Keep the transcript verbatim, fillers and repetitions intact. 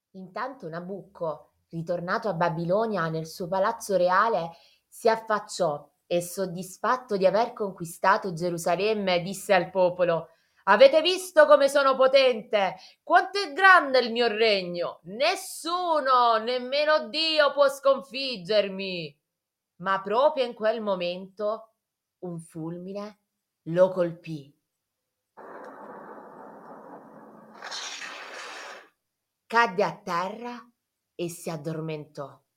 Intanto Nabucco, ritornato a Babilonia nel suo palazzo reale, si affacciò e, soddisfatto di aver conquistato Gerusalemme, disse al popolo: Avete visto come sono potente? Quanto è grande il mio regno? Nessuno, nemmeno Dio, può sconfiggermi. Ma proprio in quel momento un fulmine lo colpì. Cadde a terra e si addormentò.